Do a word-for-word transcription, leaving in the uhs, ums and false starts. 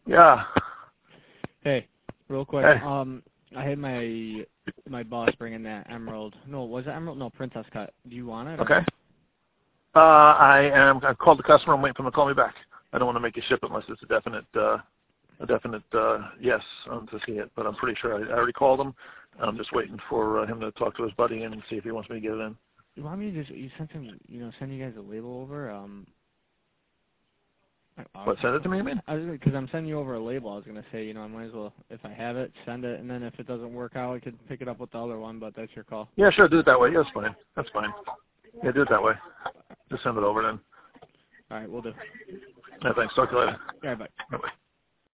Yeah. Hey, real quick. Hey. Um, I had my my boss bring in that emerald. No, was it emerald? No, princess cut. Do you want it? Or? Okay. Uh, I am. I called the customer. I'm waiting for him to call me back. I don't want to make you ship it unless it's a definite, uh, a definite uh, yes um, to see it. But I'm pretty sure I, I already called him. I'm just waiting for uh, him to talk to his buddy and see if he wants me to get it in. You want me to just you sent him? You know, send you guys a label over. Um. What? Send it to me, you mean? Because I'm sending you over a label. I was gonna say, you know, I might as well, if I have it, send it, and then if it doesn't work out, I could pick it up with the other one. But that's your call. Yeah, sure. Do it that way. Yeah, that's fine. That's fine. Yeah, do it that way. Just send it over then. All right, we'll do. Yeah, thanks. Talk to you later. All right, bye. Bye-bye.